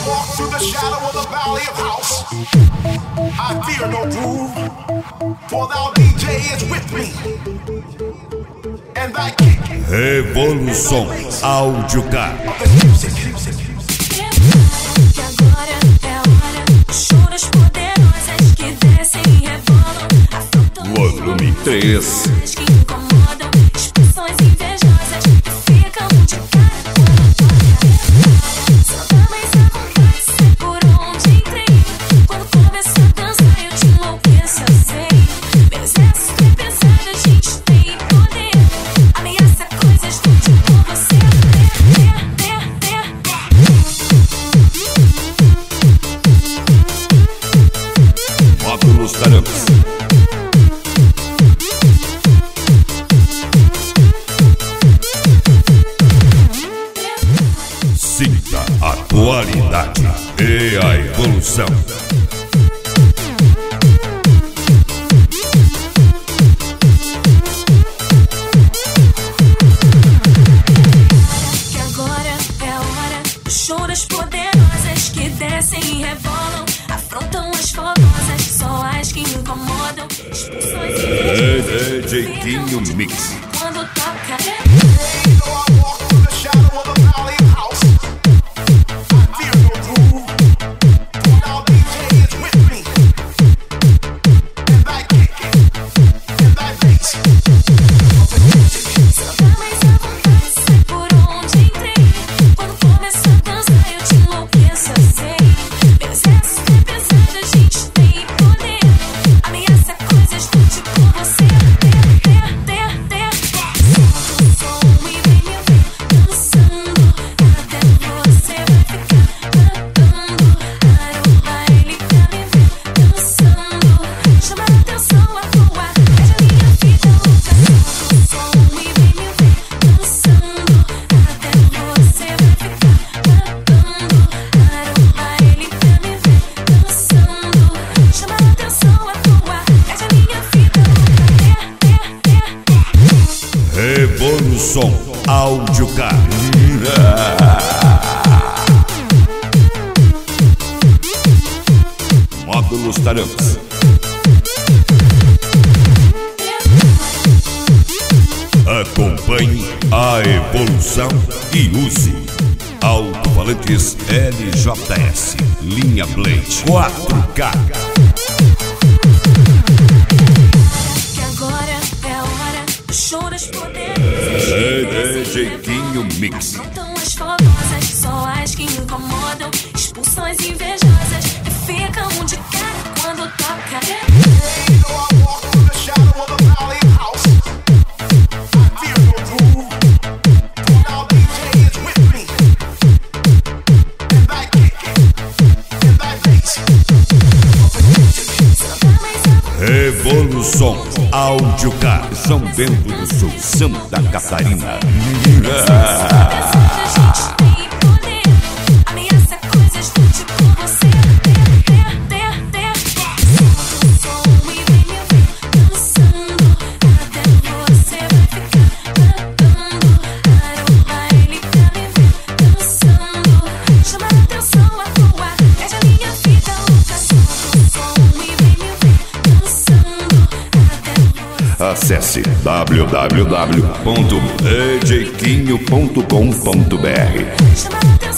walk through the shadow of the valley of house, I fear no groove, for thou DJ is with me. And thy kick. Revolução Áudio Car. Que agora é hora, choras poderosas que descem e rebolam, afrontam Volume 3. que incomodam, expressões invejosas que ficam de cara quando toca. Só dá mais a vontade, sei por onde entrei. Quando começo a dançar eu te enlouqueço, eu sei. Meu exército é pesado, a gente tem poder. Ameaça coisas do tipo você. Módulos Tarampes. Sinta a qualidade e a evolução. Que agora é a hora, choras poderosas que descem e rebolam, afrontam as fogosas, só as que incomodam, expulsões É Jeitinho Mix. quando toca. I walk through the shadow of the valley of house, I fear no groove, for thou DJ is with me. And thy kick, and thy bass. Só dá mais a vontade, sei por onde entrei. Quando começo a dançar eu te enlouqueço, eu sei. Meu exército é pesado, a gente tem poder. Ameaça coisas do tipo você. Solta o som e vem me ver dançando, até você vai ficar cantando. Para o baile pra me ver dançando, chama a atenção à toa, é a minha vida louca. Solta o som e vem me ver dançando, até você vai ficar cantando. Para o baile pra me ver dançando, chama a atenção à toa, é a minha vida louca. Revolução Áudio Car. Módulos Tarampes. Acompanhe a evolução e use alto-falantes LJS, linha Blade 4K. Que agora é a hora, choras poderosas É Jeitinho Mix. afrontam as fogosas, só as que incomodam, expulsões invejosas que ficam de cara quando toca. I walk through the shadow of the valley of house, I fear no groove, for thou DJ is with me. And thy kick, and thy bass. Só dá mais a vontade, Revolução Áudio Car. São Bento do Sul, Santa Catarina. a gente tem poder. Ameaça coisas do tipo você. Solta o som e vem me ver dançando, até você vai ficar cantando. Para o baile pra me ver dançando, chama a atenção à toa, é a minha vida louca. Solta o som e vem me ver dançando, até você. Acesse www.ejeitinho.com.br. Chama a atenção.